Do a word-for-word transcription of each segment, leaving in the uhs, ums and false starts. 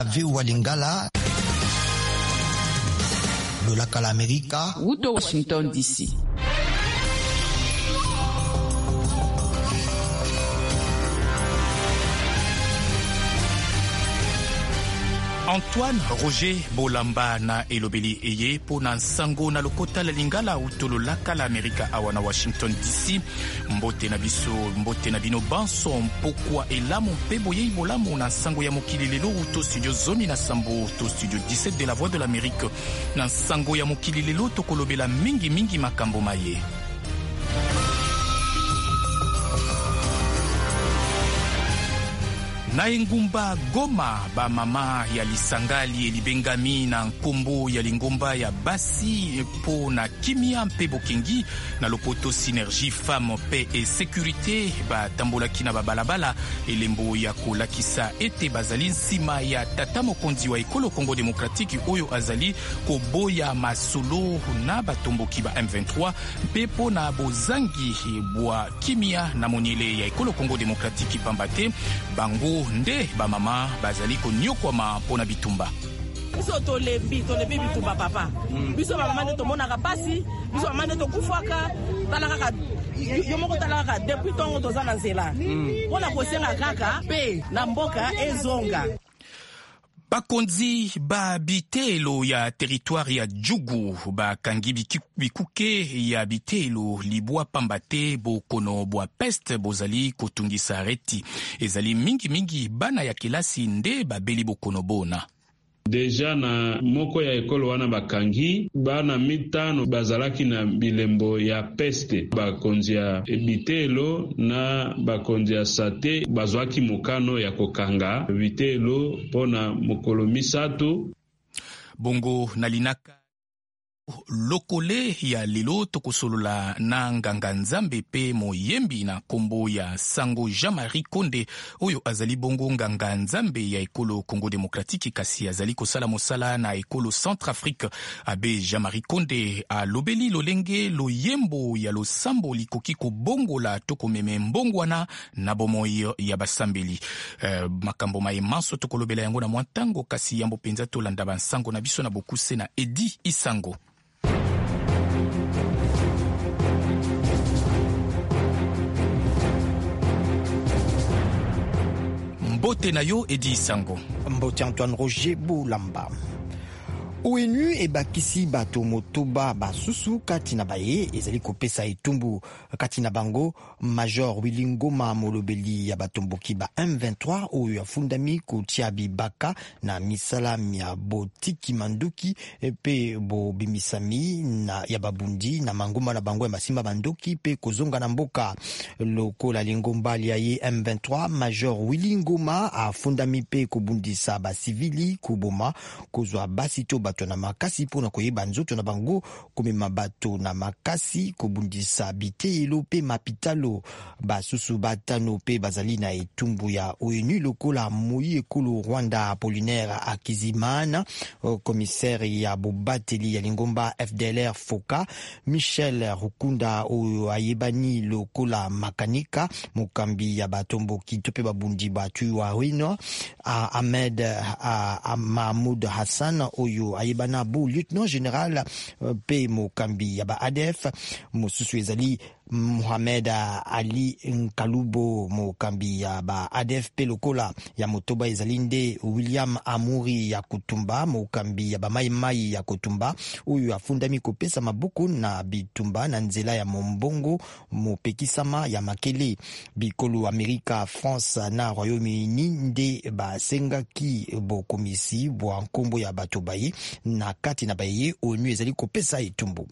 Viu Lingala de la Kala America Wuto Washington D C. Antoine Roger Bolamba na elobeli eye pona nsango na lokota la lingala utolo la Kala America awa na Washington D C. Mbote na biso mbote na bino banso mpokwa elamo mpe boye bolamo na nsango ya mokili lelo uto studio zomi na sambo to studio dix-sept de la Voix de l'Amérique. Na nsango ya mokili lelo tokolobela mingi mingi makambo maye. Na engumba Goma ba mama ya lisangali elibengami na nkombo ya lingomba ya basi po na kimia mpe bokengi na lopoto synergie femme paix et sécurité ba tambolaki na babalabala elembo ya kolakisa ete bazali nsima ya tata mokonzi wa ekolo Congo démocratique oyo azali koboya masolo na batomboki ba M vingt-trois mpe po na bozangi bwa kimia na monile ya ekolo Congo démocratique pambate bango nde ba mama bazali konyokwama mpona bitumba. Biso tolebi tolebi bitumba papa. Biso ba mama to monaka pasi, biso ba mama to kufaka, talaka yo moko talaka depuis tongo tozana nzela. Pona kosenga kaka pe na mboka ezonga. Bakonzi ba bitelo ya territoire ya Djugu ba kangi bikuke ya bitelo libwa pambate bokono bwa peste bozali kotungisa reti ezali mingi mingi bana ya kelasi nde babeli bokono bona. Deja na moko ya ekolo wana bakangi bana mitano bazalaki na bilembo ya peste. Bakonzi ya bitelo na bakonzi ya sate bazwaki mokano ya kokanga bitelo pona mokolo misato. Bongo na linaka lokole ya lelo tokosolola na nganga nzambe pe moyembi na kombo ya Sango Jean-Marie Konde oyo azali bongo nganga nzambe ya ekolo Congo démocratique kasi azali kosala mosala na ekolo Centrafrique. Abe Jean-Marie Konde a lobeli lolenge loyembo ya losambo likoki kobongola tokomeme mbongwana na bomoi ya basambeli. Uh, makambo mae manso tokolobela yango na mwantango kasi yambo penza tolanda bansango na biso na bokuse na Edi Isango. Mbote na yo Edi Isango. Mbote Antoine Roger Bolamba. ONU ebakisi bato motoba basusu kati na baye ezali kopesa etumbu kati na bango Major Willy Ngoma molobeli ya batomboki ba M vingt-trois oyo afundami kotia bibaka na misala ya botiki manduki pe bo bimisami na ya babundi na manguma na bango ya masimba bandoki pe kozonga na mboka lokola lingomba ya ye M vingt-trois. Major Willy Ngoma afundami pe kobundisa ba civili kuboma kozwa basito bato na makasi pona koyeba nzoto na bango komema bato na makasi kobundisa bitelo pe mapitalo basusu batano pe bazali na etumbu ya ONU lokola Moyi ekolo Rwanda Apollinaire Akizimana, commissaire ya bobateli ya lingomba F D L R Foka, Michel Rukunda oyo ayebani lokola makanika mokambi ya batomboki to pe babundi batu wa Rwino, Ahmed Mahmoud Hassan oyo ayebana bo lieutenant général pe mokambi ya ba A D F, mosusu ezali Mohamed Ali Nkalubo mokambi ya ba A D F pe lokola ya motoba ezalinde William Amuri ya Kutumba mokambi ya ba mai mai ya Kutumba oyo afundami kopesa mabuku na bitumba na nzela ya mombongo mopekisama ya makele bikolo Amerika, France na Royaume-Uni nde basengaki bo komisi bo nkombo ya bato baye na kati na baye ONU ezali kopesa etumbu.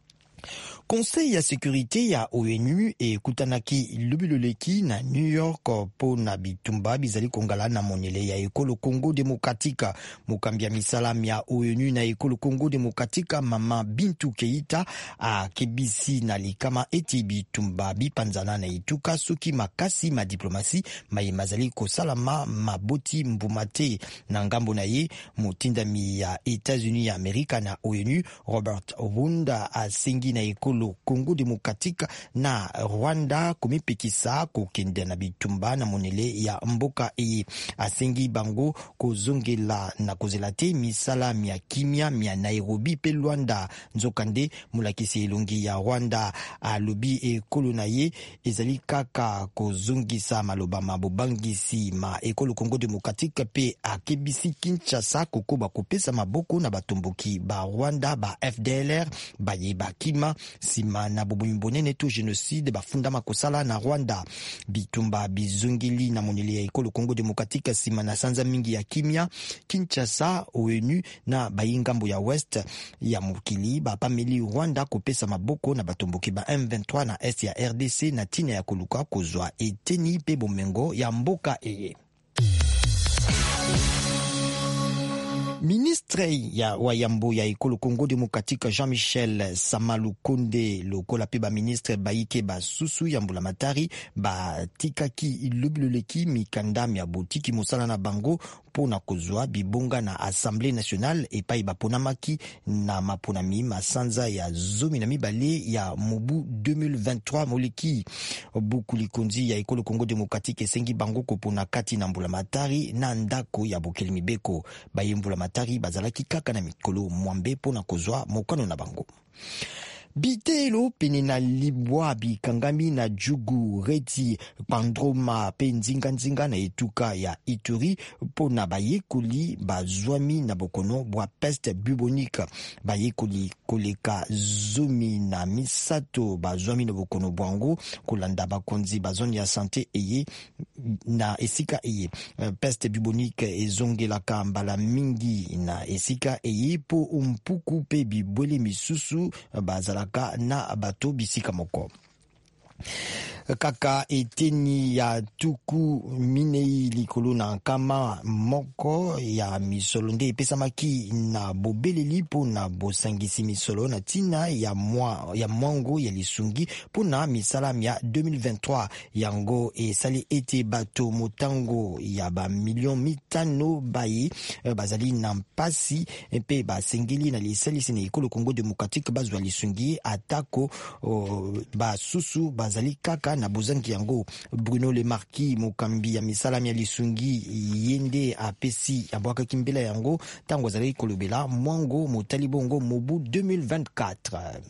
Conseil ya sécurité ya ONU e kutanaki lubiloleki na New York po na bitumba bizali kongala na monele ya ekolo Congo démocratique. Mokambi ya misalam ya ONU na ekolo Congo démocratique Mama Bintou Keita a kebisi na likama eti bitumba bipanzana na ituka soki makasi ma diplomasi mai mazali kosalama maboti mbumate na ngambo na ye motindami ya États-Unis ya Amerika na ONU Robert Wunda asengi Burundi na ekolo Congo Demokratika na Rwanda komipekisa kokende na bitumba na monele ya mboka eye. Asengi bango kozongela na kozela te misala mia kimia mia Nairobi pe Luanda. Nzokande mulakisi elongi ya Rwanda alobi ekolo na ye ezali kaka kozongisa maloba mabobangisi ma ekolo Congo Demokratika pe akebisi Kinshasa kokoba kopesa maboko na batomboki ba Rwanda ba F D L R baye bakima sima na bobombonene to genocide bafunda makosala na Rwanda. Bitumba bizongeli na monele ya ekolo Congo Demokratika sima na sanza mingi ya kimia. Kinshasa, O N U na bayingambo ya West ya mukili bapameli Rwanda kopesa maboko na batomboki ba M vingt-trois na est ya R D C na tina ya koluka kozwa eteni pe bomengo ya mboka eye. Ministre ya wayambo ya ekolo Congo Demokratika Jean-Michel Samalukonde lokola pe ba ministre baike basusu ya mbula matari ba tikaki ilubiloleki mikanda ya botiki mosala na bango pona kozwa bibonga na Assemblée nationale epai baponamaki na maponami masanza ya zomi na mibale ya mobu deux mille vingt-trois moleki bukuli konzi ya ekolo Congo Demokratika esengi bango kopona kati na mbula matari na ndako ya bokeli mibeko bayembula matari bazalaki kaka na mikolo mwambe pona kozwa mokano na bango. Bitelo pene na libwa bikangami na jugu reti pandroma pe nzinga nzinga na etuka ya Ituri pona bayekoli bazwami na bokono bwa peste bubonique. Bayekoli koleka zomi na misato bazwami na bokono bwango kolanda bakonzi bazoni ya sante eye na esika eye. Peste bubonique ezongelaka mbala mingi na esika eye po umpuku pe bibwele misusu bazala na bato bisika moko. Kaka eteni ya tuku minei likolo na kama moko ya misolo nde epesamaki na bobeleli po na bosangisi misolo na tina ya mwa ya mwango ya lisungi po na misala ya deux mille vingt-trois yango esali ete bato motango ya ba million mitano bayi bazali na mpasi pe basengeli na lisalisi na ekolo Congo Demokratika bazwa lisungi atako uh, basusu bazali kaka na bozangi yango. Bruno Le Marquis mokambi ya misalami ya lisungi yende apesi abwaka kimbela yango tango azali kolobela mwango motali bongo mobu deux mille vingt-quatre.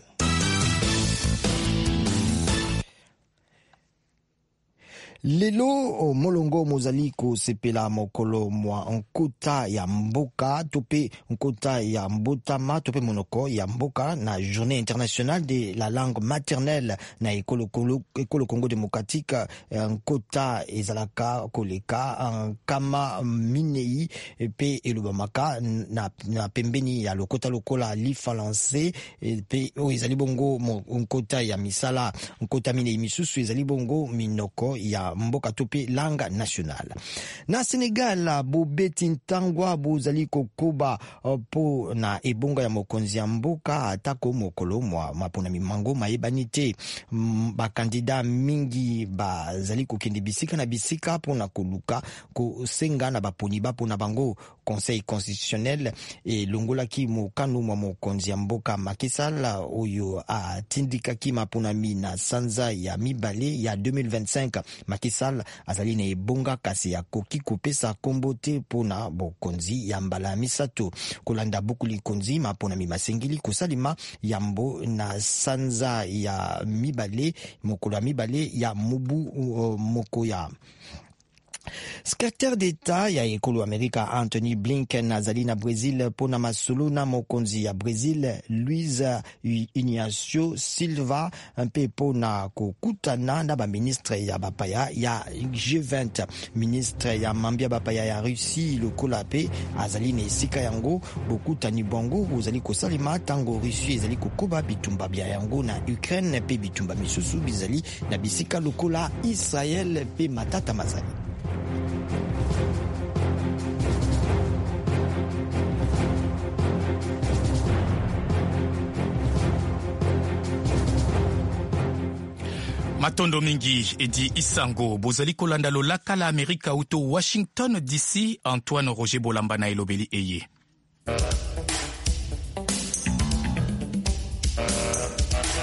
Lelo molongo mozali ko sepela mokolo mwa nkota ya mboka tope nkota ya mbotama tope monoko ya mboka na journée internationale de la langue maternelle na ekolo ekolo Congo Demokratika. Nkota ezalaka koleka kama minei pe elobamaka na, na pembeni ya lokota lokola li français pe o ezali bongo nkota ya misala nkota minei misusu ezali bongo minoko ya mboka tope langa national. Na Senegal bobeti ntangwa bozali kokoba po na ebonga ya mokonzi ya mboka atako mokolo mwa mapona mimango mayebanite bakandida mingi bazali kokende bisika na bisika pona koluka kosenga na baponi bapo na bango. Conseil constitutionnel e longolaki mokano mwa mokonzi ya mboka Macky Sall oyo atindikaki maponami na sanza ya mibale ya deux mille vingt-cinq. Macky Sall azali na ebonga kasi ya koki kopesa kombo te pona bokonzi ya mbala misato kolanda bukuli konzi maponami masengili kosalima yambo na sanza ya mibale mokolo ya mibale ya mubu uh, moko ya Secrétaire d'État ya ekolo Amerika Anthony Blinken azali na Brazil pona masolo na mokonzi ya Brazil Luiz Inácio Silva mpe pona kokutana na ba ministre ya bapaya ya G vingt. Ministre ya mambia bapaya ya Russie lokola pe azali na esika yango bokutani bongo bozali kosalima tango Russie ezali kokoba bitumba bya yango na Ukraine pe bitumba misusu bizali na bisika lokola Israel pe matata mazali. Matondo mingi edi isango bozali kolanda lolaka la Amerika uto Washington D C. Antoine Roger Bolamba na elobeli eye.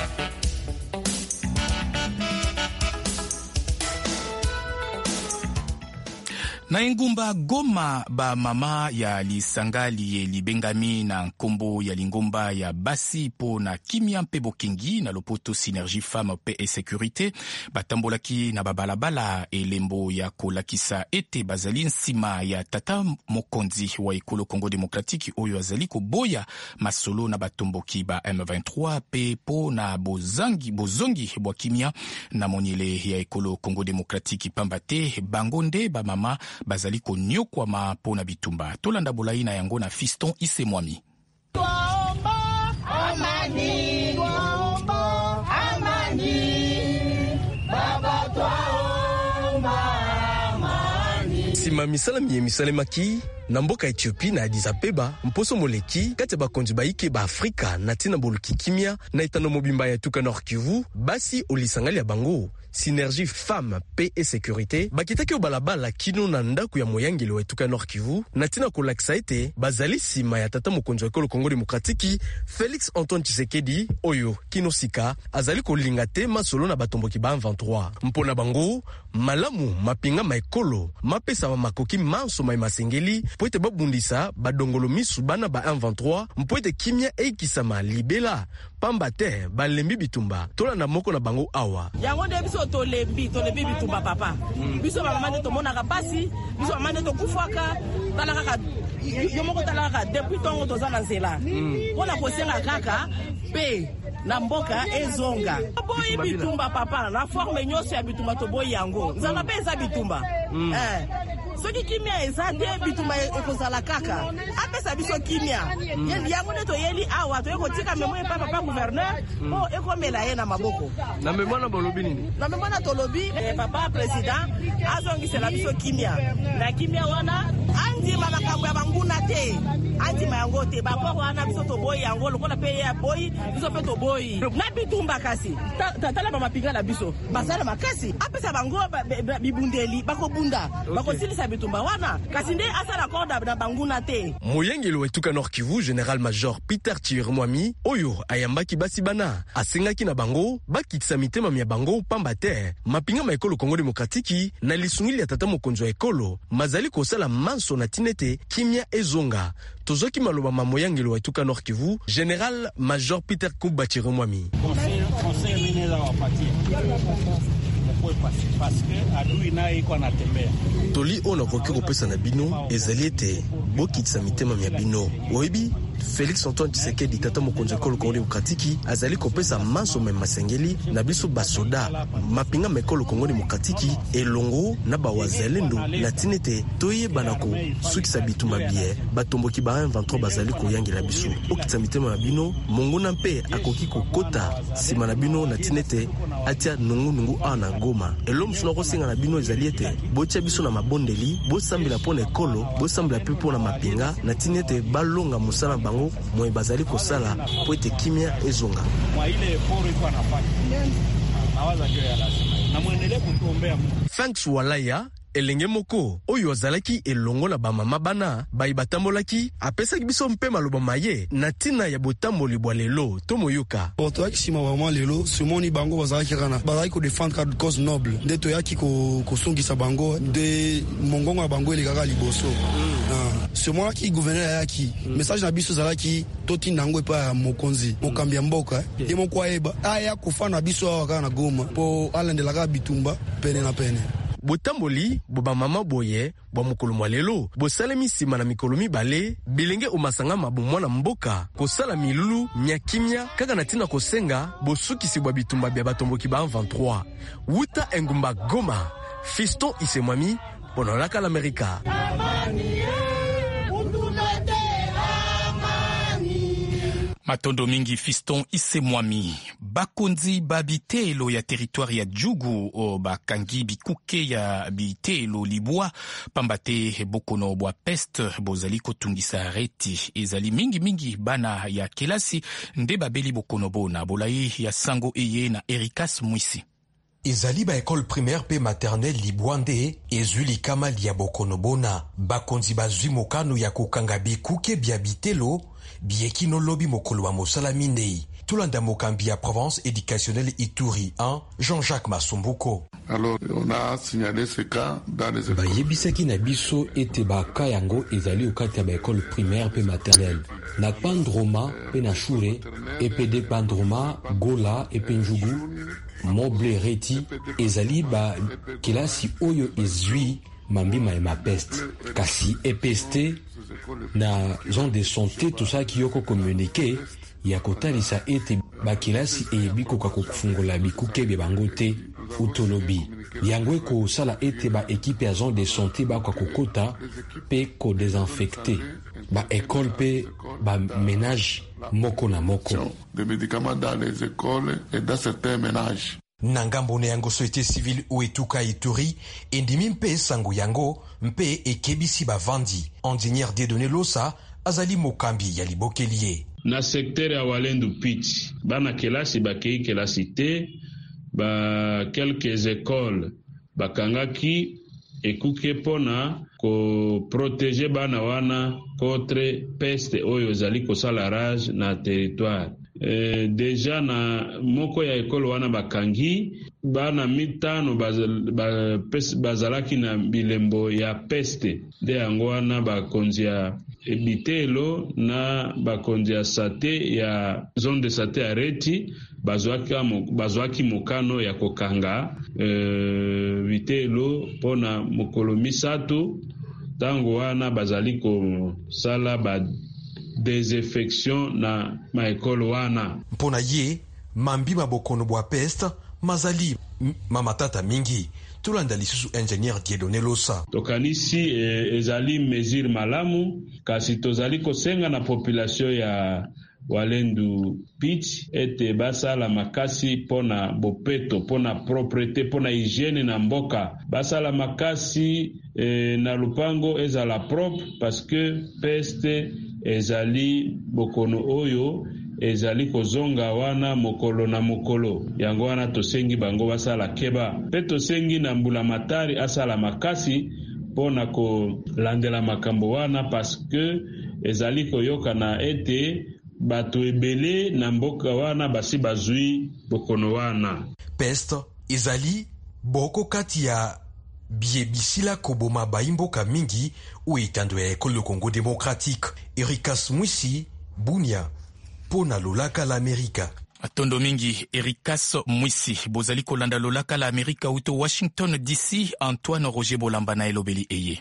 Na engumba Goma ba mama ya lisangali libengami na nkombo ya lingomba ya basi po na kimia mpe bokengi na lopoto Synergie Femme Paix et Sécurité batambolaki na babalabala elembo ya kolakisa ete bazali nsima ya tata mokonzi wa ekolo Congo Démocratique oyo azali koboya masolo na batomboki ba M vingt-trois pe po na bozangi bozongi bwa kimia na monyele ya ekolo Congo Démocratique pambate bangonde ba mama bazali konyokwama pona bitumba. Tolanda bolai na yango na Fiston Isemwami. Twaomba amani, twaomba amani, baba twaomba amani. Sima misala miye misale maki na mboka Ethiopie na Addis Abeba mposo moleki kati ya bakonzi baike ba Afrika na tina boluki kimia na itano mobimba ya tuka Nord Kivu basi olisangali ya bango Synergie Femme Paix et Sécurité bakitaki obalabala kino na ndaku ya moyangeli wa tuka Nord Kivu na tina kolakisa ete bazali sima ya tata mokonzi wa ekolo Congo Démocratique Félix Antoine Tshisekedi oyo kino sika azali kolinga te masolo na batomboki ba M vingt-trois mpona bango malamu mapinga maekolo mapesa makoki manso mai masengeli po ete babundisa badongolo misu bana ba M vingt-trois mpo ete kimia eikisama libela pamba te balembi bitumba tolanda moko na bango awa yango nde biso tolembi tolembi bitumba papa biso bamama nde tomonaka pasi biso bamama nde tokufwaka tala kaka yo moko tala kaka depuis ntongo toza na nzela mpona kosenga kaka mpe na mboka ezonga boyi bitumba papa na forme nyonso ya bitumba toboyi yango nzala mpe eza bitumba eh soki kimia eza te bitumba ekozala kaka apesa biso kimia yango nde toyeli awa toye kotika memo epa papa gouverneur mpo ekomela ye na maboko na memo na bolobi nini na memo na tolobi papa président azongisela biso kimia na kimia wana andima makambo ya banguna te andima yango te bakoro wana biso toboyi yango lokola mpe ye aboyi biso mpe toboyi na bitumba kasi tala bamapinga na biso basala makasi apesa bango bibundeli bakobunda bakosilisa bitumba wana kasi nde asala korda na banguna te. Moyengeli wetuka Nord Kivu General Major Peter Chirimwami oyo ayambaki basi bana asengaki na bango bakitisa mitema mya bango pamba te mapinga ma ekolo Congo Démocratique na lisungili ya tata mokonzi wa ekolo mazali kosala manso na tinete kimia ezonga tozoki maloba ma moyengeli wetuka Nord Kivu General Major Peter Kuba Chirimwami. Conseil conseil mineza wapatie parce que adui naye iko anatembea toli ona koki kopesa na bino ezali ete bokitisa mitema mya bino oyebi Félix Antoine Tshisekedi tata mokonzi wa ekolo Congo Démocratique azali kopesa manso me masengeli na biso basoda mapinga mekolo Congo Démocratique elongo na bawazalendo na tinete toyebana ko sukisa bituma bie batomboki ba M vingt-trois bazali koyangela biso okitisa mitema na bino monguna mpe akoki kokota sima na bino na tinete atia nungu nungu ana Goma elom suna kosenga na bino ezali ete botia biso na mabondeli bosambela pona ekolo bosambela pe pona mapinga na tinete balonga musala bango mwe bazali kosala po ete kimia ezonga mwa ile poro iko anafanya awaza kile ya lazima na muendelee kutuombea Thanks Walaya elenge moko oyo azalaki elongo na bamama bana bai batambolaki apesaki biso mpe maloba maye na tina ya botamboli bwa lelo tomoyoka toyaki nsima vraiment lelo simoni bango bazalaki kana bazalaki kodefendre ka cause noble nde toyaki kosungisa bango nde mongongo ya bango elekaka liboso semonaki gouverneur ayaki message na biso ezalaki totinda yango epa ya mokonzi mokambi ya mboka ye moko ayeba aya kofa na biso awa kaka na Goma mpo alandelaka bitumba pene na pene botamboli boba mama boye bwa mokolo mwa lelo bosalemi nsima na mikolo mibale bilenge omasanga mabu mwana mboka kosala milulu mya kimia kaka na tina kosenga bosukisi bwa bitumba bya batomboki ba M vingt-trois wuta engumba Goma Fiston Isemwami ponolaka l'Amerika. Matondo mingi Fiston Isemwami. Bakonzi babitelo ya territoire ya Djugu o bakangi bikuke ya bitelo libwa pambate bokono bwa peste bozali kotungisa reti ezali mingi mingi bana ya kelasi nde babeli bokono bona bolai ya sango eye na Erikas Mwisi. ezali ba école primaire pe maternelle libwande ezwi likama lia bokono bona bakonzi bazwi mokano ya kokanga bikuke bia bitelo biekino lobi mokolo wa mosala minei Tulanda Mokambi à Provence éducationnelle Ituri un, Jean-Jacques Masumbuko. Alors, on a signalé ce cas dans les écoles. Bayebisaki na biso ete baka yango ezali okati ya baekole primaire pe maternelle. Na Pandroma pe na Shure, E P D Pandroma, Gola e pe Njugu, Moble Reti, ezali ba kilasi oyo ezwi mambima e mapeste. Kasi E P S T na zone de santé tout ça ki yoko communiqué ya kotalisa ete bakilasi eyebiko kakofungola bikuke be bangote utolobi yango eko sala ete ba équipe ya zone de santé ba kokota pe ko désinfecter ba école pe ba ménage moko na moko des médicaments dans les écoles et dans certains ménages. Nangambo ne yango société civile Uetuka Ituri endimi mpe sango yango mpe ekebisi bavandi ingénieur Dieudonné Losa azali mokambi ya libokelie na secteur ya Walendu Pitch bana kelasi bakei kelasi te ba quelques écoles bakangaki ekuke pona ko protéger bana wana contre peste oyo zali kosala rage na territoire. Eh, deja na moko ya ekolo wana bakangi bana mitano bazalaki na bilembo ya peste de yango wana bakonzi ya Bitelo na bakonzi ya sate ya zone de sate ya Reti bazwaki, bazwaki mokano ya kokanga eh, Bitelo pona mokolo misato tango wana bazali kosala ba désinfection na maekolo wana. Mpona ye, mambi mabokono bwa peste, mazali mamatata mingi. Tulanda lisusu ingénieur Dieudonné Losa. Tokanisi e, ezali mesure malamu, kasi tozali kosenga na population ya Walendu Pitch ete basala makasi pona bopeto, pona propreté, pona hygiène na mboka. Basala makasi e, na lupango ezala propre parce que peste ezali bokono oyo ezali kozonga wana mokolo na mokolo yango wana tosengi bango basala keba pe tosengi na mbula matari asala makasi pona ko landela makambo wana parce que ezali koyoka na ete bato ebele na mboka wana basi bazui bokono wana. Peste ezali boko kati ya biebisila koboma baimboka mingi uitando ya ekole Congo démocratique. Erikas Mwisi, Bunia, pona lolaka la Amerika. Atondo mingi, Erikas Mwisi, bozali kolanda lolaka la Amerika uto Washington D C, Antoine Roger Bolamba na elobeli eye.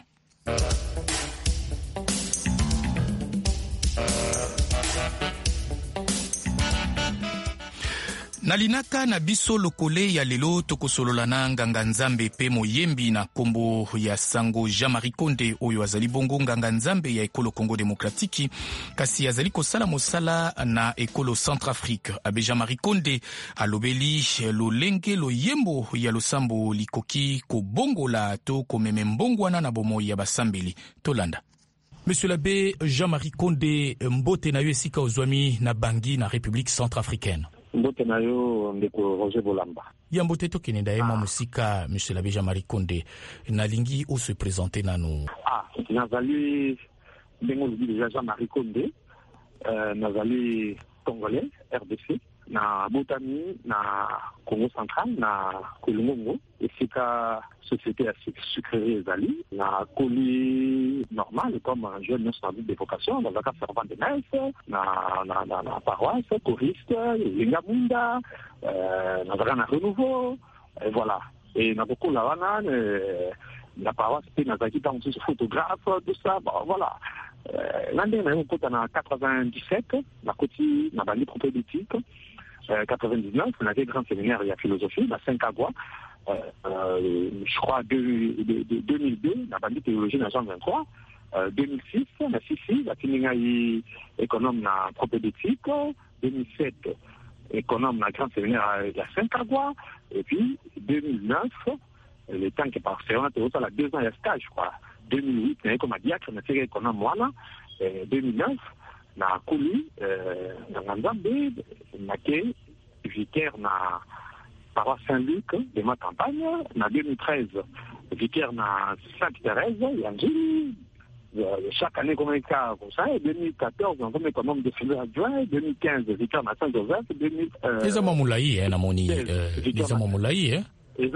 Nalinaka na biso lokole ya lelo tokosolola na nganga nzambe pe moyembi na kombo ya sango Jean-Marie Konde oyo azali bongo nganga nzambe ya ekolo Congo Démocratique kasi azali kosala mosala na ekolo Centrafrique. Abe Jean-Marie Konde alobeli lolenge loyembo ya losambo likoki kobongola to komeme mbongwana na bomo ya basambeli tolanda. Monsieur l'abbé Jean-Marie Konde, mbote na yo esika ozwami na Bangui na République Centrafricaine. Mbote na yo ndeko Roger Bolamba. Ya mbote to kene ndaye ah. Musika Monsieur l'abbé Jean-Marie Konde nalingi o se présenter nanu. Ah, nazali bengo déjà Jean-Marie Konde, euh, nazali congolais R D C na Botami na Congo central na Kolongo esika société ya sucrerie ezali na coli normal comme un jeune national de vocation dans la carte servant de messe na na na, na paroisse choriste lingamunda euh, na na renouveau et voilà et na beaucoup la wana la paroisse pe na zaki tant que photographe tout ça bon, voilà euh, l'année na kota na quatre-vingt-dix-sept na koti na bali propédétique euh, quatre-vingt-dix-neuf on avait grand séminaire il y a philosophie na Saint-Agua. Euh, euh, je crois de, de, de deux mille deux, la bandit théologie dans Jean vingt-trois, euh, deux mille six, la Sissi, la Tiningaï économe na propédétique, deux mille sept, économe na grand séminaire à la Saint-Agua, et puis deux mille neuf, le temps qui est par séance, c'est la deux ans de stage, je crois. deux mille huit, il y a comme diacre, na tiré économe voilà, deux mille neuf, na Kouli, euh, na Nzambe, na Ké, vicaire na paroisse Saint-Luc de ma campagne, en deux mille treize, vicaire na Sainte-Thérèse, Yangili, chaque année comme ça, comme ça, et deux mille quatorze, on comme nombre de films adjoints, deux mille quinze, Victor Massin Joseph, deux mille... Les hommes moulaï, hein, Namoni, les hommes moulaï, hein.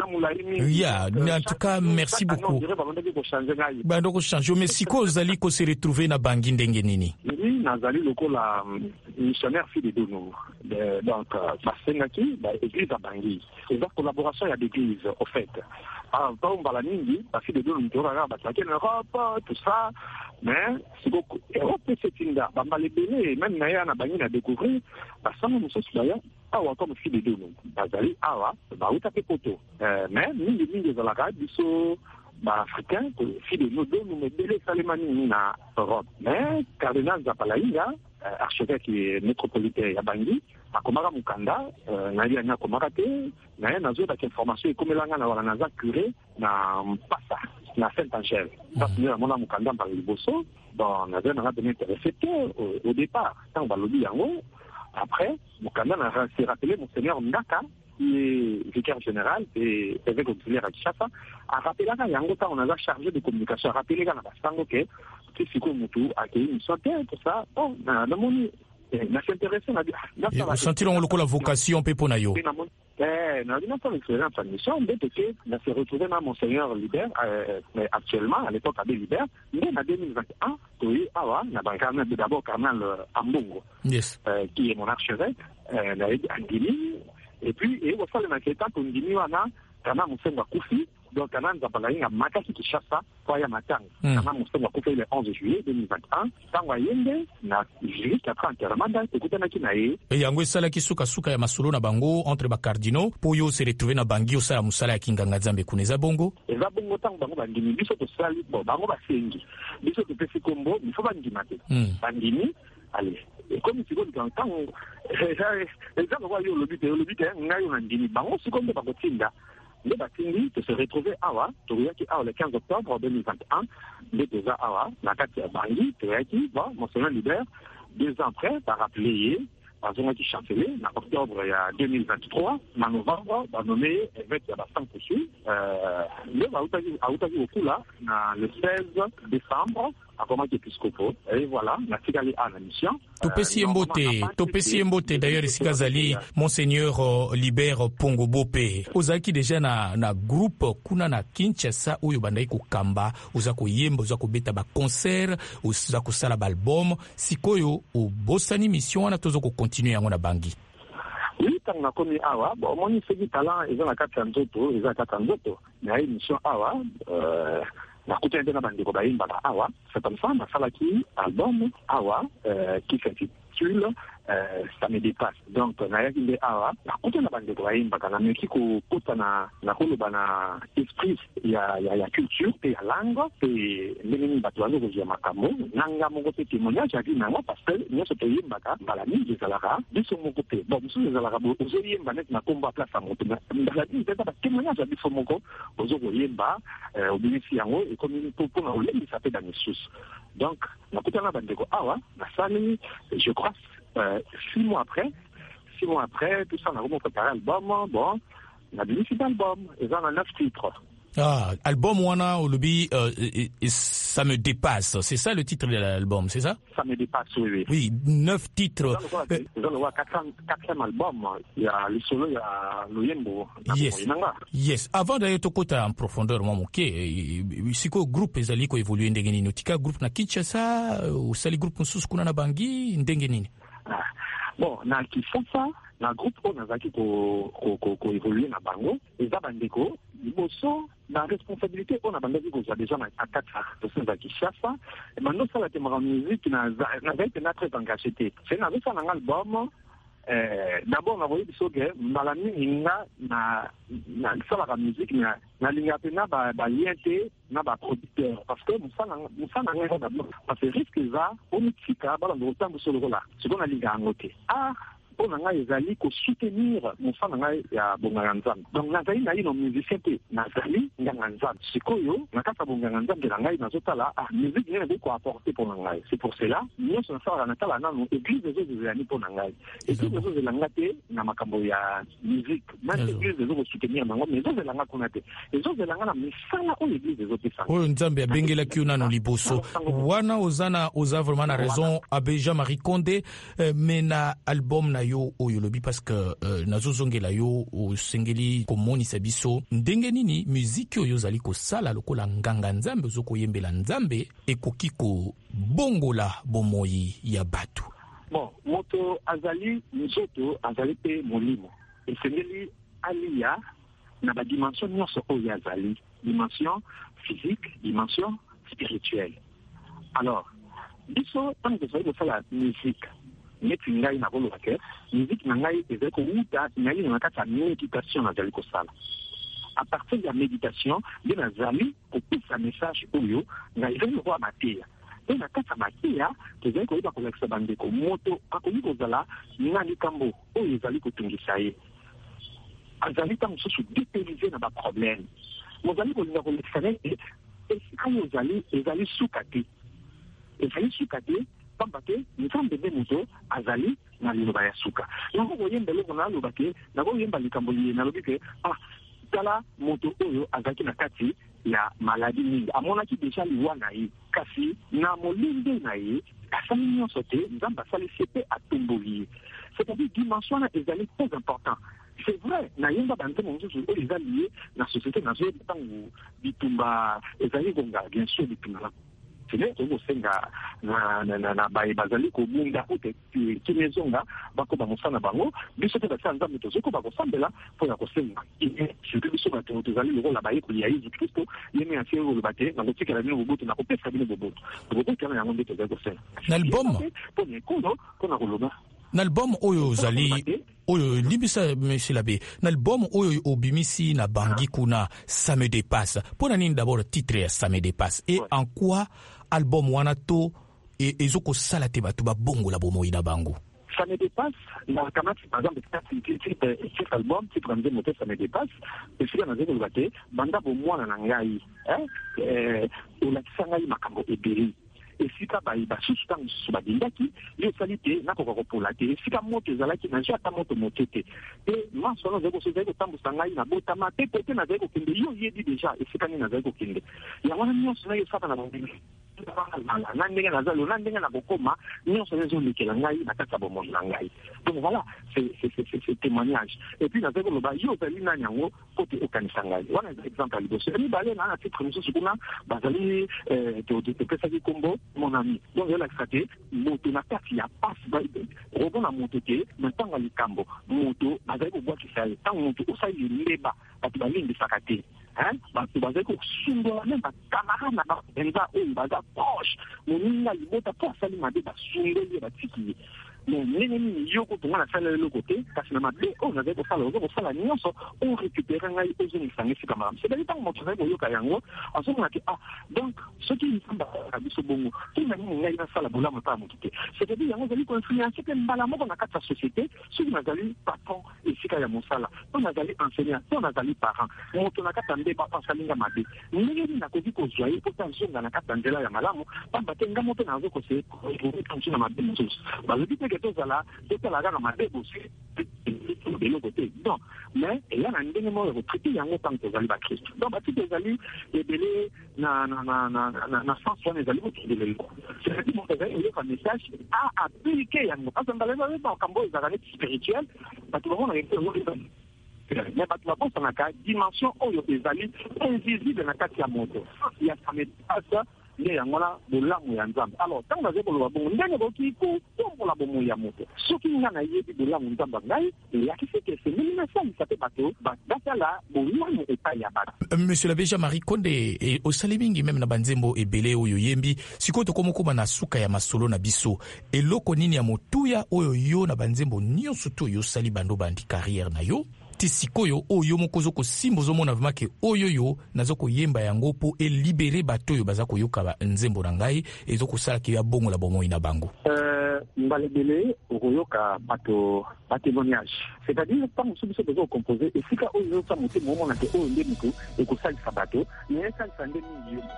Yeah, en tout cas, merci beaucoup. Bah, donc, change. Mais si quoi, vous allez se retrouver na Bangui ndenge nini? Oui, nous allons le la missionnaire fille de nous. Donc, Basengaki, l'église à Bangui. C'est la collaboration il y a d'église, au fait. Alors, quand on va la Nindi, la fille de nous, nous avons en Europe, tout ça. Mais, c'est beaucoup. Europe, c'est une dame. Bah, les béné, même Naya, na Bangui, n'a découvert, bah, ça, nous sommes d'ailleurs. Awa comme fille de nous, bazali awa, bah où tapé poteau. Mais nous les lignes de la radio, sont bah africains, fille de nous, nous me délai salemani na Europe. Mais cardinal Zapalaïga, archevêque métropolitain à Bangui, à Komara Mukanda, Nadia na Komarate, Naya nazo avec information et comme l'anga na wala naza curé na Passa, na Saint-Angèle. Ça c'est à mon Mukanda par le Bosso. Bon, on avait n'a bien intéressé au départ, tant on va le dire en haut. Après, Mukanda s'est rappelé Monseigneur Ndaka, qui est vicaire général et évêque auxiliaire à Kinshasa, a rappelé là, il y a un temps, on a chargé de communication, a rappelé là, on a que si c'est comme tout, a accueilli une centaine, tout ça, bon, on a demandé, on a s'intéressé, on a dit, vous sentez la vocation, Péponayo? Eh, on a dit, non, pas l'expérience en mission, dès que on s'est retrouvé dans Monseigneur Libert, mais actuellement, à l'époque, Abbé Libert, mais en deux mille vingt et un, oui, ah ouais, on a un cardinal, d'abord, cardinal Ambongo, yes. euh, qui est mon archevêque, euh, en Guinée, et puis, et au sein de ma quête, en Guinée, on a cardinal Monseigneur Koufi, donc cardinal Zapalaï, à Makaki Kinshasa, Koya Matang, cardinal Monseigneur Koufi, le onze juillet deux mille vingt et un, Tango Yende, na juste après enterrement, écoutez, na Kinae. Et yango sala ki suka suka ya masolo na bango, entre ba cardinaux, pour yo se retrouver na Bangui, au sala musala ya Kinganga Nzambe kuneza bongo. Et va bongo tango bango Bangini, biso to sali, bon, bango ba sengi, biso to pesi kombo, il faut Bangimate. Bangini, allez. Et comme si vous dites, quand les gens voient le but, le but est un Guinée, bango, c'est comme de Bagotinda. Le Batindi se retrouver à Awa, Touriaki Awa le quinze octobre deux mille vingt et un, le deux ans Awa, Nakati Bangui, Touriaki, bon, Monseigneur Libert, deux ans après, par rappelé, par Zonaki Chancelier, en octobre deux mille vingt-trois, en novembre, par nommé évêque de Bassan Kouchi, le Aoutagi Okula, le seize décembre, à comment épiscopo, et voilà, la Tigali à la mission. Topesi Mbote, Topesi Mbote, d'ailleurs, ici Kazali, Monseigneur uh, Libert Pongo Bope. Ozaki déjà na, na groupe, kuna na Kinshasa, ou yobandai ko kamba, ozako yemba, ozako beta ba concert, ozako sala ba album, sikoyo, o bosani mission, ana tozo ko continuer yango na Bangui. Oui, tant na komi awa, bon, mon ifegi talent, ils ont la carte nzoto, ils ont la carte nzoto, mais il y a une mission awa, euh, na kutende na bandeko baimba na awa, c'est comme ça, na salaki album awa, euh, qui s'intitule euh, ça me dépasse. Donc na yakinde awa, na kutende na bandeko baimba kana meki ko kuta na na koloba na esprit ya ya ya culture et ya langue et ndeni bato bazo ko makambo nanga moko te témoignage ya dina parce que nous se toyimba ka bala mingi zalaka biso moko te bon biso zalaka bo ozoyimba net na komba place à monter ndala ni peut-être ba témoignage ya biso moko ozo ko yimba au bénéfice yango et comme pour pour na olembi ça fait dans les sources. Donc na kutana bandeko awa na sali je crois euh, six mois après six mois après tout ça on a vraiment préparé l'album bon on a donné cet album et ça on a neuf titres. Ah, album Wana Olubi, euh, ça me dépasse. C'est ça le titre de l'album, c'est ça? Ça me dépasse, oui, oui. Oui, neuf titres. Nous allons voir quatrième album. Il y a le solo, il y a le Yembo. Yes. Yes. Avant d'aller au côté en profondeur, moi, ok. Si quoi groupe est allé quoi évoluer ndengeni notika groupe na Kinshasa ou sali groupe nsus kuna na Bangui ndengeni. Bon, na Kinshasa, na groupe on a zaki ko ko ko ko évoluer na Bango. Et ça bandeko. Liboso, la responsabilité, on a bandé qu'on a déjà à quatre personnes à Kinshasa. Et maintenant, ça, la témoin musique, n'a pas été très engagé. C'est un album. D'abord, on a voulu dire que Malami, il a la musique, il a un lien, il a un producteur. Parce que nous sommes parce que risque ça, on est tika, on a autant de solo là. C'est qu'on a l'ingé à noter. Ah, pour ngai ezali ko soutenir mosala ngai ya bonganga nzambe. Donc nazali na ino musicien te nazali nganga nzambe. Sikoyo nakata bonganga nzambe na ngai nazotala ah musique ngene ko apporter pour ngai. C'est pour cela nous sommes ça na tala na église des autres années pour ngai. Église des autres langate na makambo ya musique. Même église des autres soutenir nango mais autres langate konate. Les autres langate misala o église des autres ça. Oyo nzambe abengela kiuna no liboso. Wana ozana oza vraiment na raison Abeja Marie Condé euh, mena album na yo oyo lobi parce que euh, nazozongela yo o sengeli komoni sabiso ndenge nini musique oyo zali ko sala lokola nganga nzambe zoko yembela nzambe ekoki ko bongola bomoi ya batu. Bon, moto azali nzoto azali pe molimo. Esengeli alia na ba dimension nyonso oyo azali, dimension physique, dimension spirituelle. Alors, biso tant que ça de la musique, neti ngai na bolo ke, musique na ngai ezeko uta ngai na kata méditation na zali ko sala. À partir de la méditation, bien azali ko pesa message oyo ngai zelo kwa matia. Et na kata matia, tezali ko iba ko leksa bandeko moto akoni ko zala ngani kambo oyo ezali ko tungisa ye. Azali ta mususu dépériser na ba problème. Mozali ko linga ko leksa ne et quand ezali ezali sukati. Ezali sukati pambate nzambe de moto azali na liloba ya suka. Yango boyemba loko na loba ke na boyemba likambo liye na lobi ke ah tala moto oyo azaki na kati ya maladie mingi amonaki deja liwa na ye kasi na molinde na ye asali nyonso te nzambe asali sepe atomboli ye. C'est-à-dire dimension na ezali très important. C'est vrai na yemba bante mosusu oyo eza lié na société na zoye ntango bitumba ezali konga bien sûr bitumba c'est que senga na na na bae bazali ko bunda ote kinezonga bako ba mosana bango biso te batsa nzambe to zoko bako sambela po ya ko senga et je te biso ba to zali le la bae ko ya Yesu Kristo yeme ya sero le bate na kotika la bino boboto na ko pesa bino boboto boboto kana ya ngombe to zako senga l'album po ne kono kona koloba n'album oyo zali oyo libisa monsieur l'abbé n'album oyo obimisi na bangi kuna ça me dépasse pour nani d'abord titre ça me dépasse et ouais. En quoi album wana to et ezoko sala te batu ba bongo la bomo ina bango ça me dépasse na kamati par exemple cet album qui prend des mots ça me dépasse et si on a zeko lobate banda bo mwana na ngai hein euh la tsangai makambo ebiri esika bayi basusu tango susu badindaki yo sali te nakoka kopola te esika moto ezalaki na nzwa ata moto moke te e maso wana ozali kozali kotambusa ngai na botama te po te nazali kokende yo yebi deja esika nini nazali kokende yango wana nyonso nayo esaka na bondenge na ndenge nazali na ndenge na bokoma nyonso nayo ezolekela ngai na kati ya bomoi na ngai donc voilà c'est témoignage et puis nazali koloba yo ozali nani yango po te okanisa ngai wana eza exemple ya liboso mibale na na titre mosusu kuna bazali topesaki kombo mon ami donc il y a l'accepté moto na kati ya passe robon na moto te na tanga likambo moto bazali ko bwaki sai tant moto osali leba batu balingi sakate hein batu bazali ko sundola même ba camarade na ba benza o baza proche moninga libota po asali mabe ba sundoli ba tiki mais nene ni yoko to na sala le côté kasi na mabe o na zeko sala o sala nyonso on récupérer ngai ozo ni sangi sika mam c'est d'ailleurs tant moto zeko yoka yango aso na ki ah donc ce qui me semble biso bongo tout na ni ngai na sala bola mata mo kite c'est-à-dire yango zali ko influencer ke mbala moko na kata société ce qui nazali patron et sika ya mosala to nazali enseignant to nazali parent moto na kata mbe ba salinga mabe ndenge ni na kozi ko joye po tanzonga na kata ndela ya malamu pamba tenga moto na zeko se ko tanzonga mabe mosusu bazali que tout ça là tout ça là na mabe aussi de l'autre côté non mais il y a un ndenge mo ko traiter yango tant que zali ba Christ donc ba tite zali ebele na na na na na sens wana zali ko tibele c'est que mon père il y a un message à appliquer yango parce que dans les ba kambo ezalaka spirituel ba tu vas na mais ba tu vas penser na ka dimension oyo ezali invisible na kati ya moto il y a ça me passe ne yangola bolamu ya nzambe alors tant que zeko lo bongo ndenge boki ko tombola bomo ya moto soki ngana yebi bolamu nzambe ngai ya kiseke c'est même na ça ça peut bateau ba basala bolamu epa ya ba monsieur l'abbé Marie Condé et au salimingi même na banzembo ebele oyo yembi sikoto komoko na suka ya masolo na biso eloko nini ya motuya oyo yo na banzembo nyonso to yo sali bando bandi carrière na yo te sikoyo oyo moko zo kosimba ozomona vraiment ke oyo yo nazo koyemba yango po e libérer bato yo baza koyoka ba nzembo na ngai ezo kosala ki ya bongo la bomoi na bango. Euh mbalebele okoyoka bato ba témoignage, c'est-à-dire pas musu biso bezo composer et sika oyo zo moté momo na te oyo ndemiko e kosalisa bato mais ça ça ndemi yo.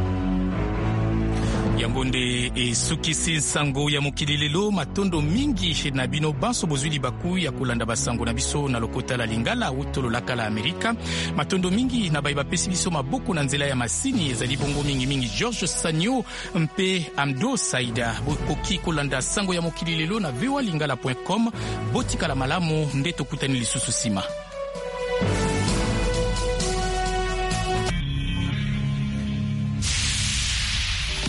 Yangonde e sukisi nsango ya mokili lelo matondo mingi na bino banso bozwili baku ya kolanda basango na biso na lokota la lingala utolo la kala Amerika. Matondo mingi na baiba pesi biso maboko na nzela ya masini ezali bongo mingi mingi George Sanyo mpe Amdo Saida bokoki kolanda sango ya mokili lelo na v o a lingala point com botika la malamu ndeto kutani lisusu sima.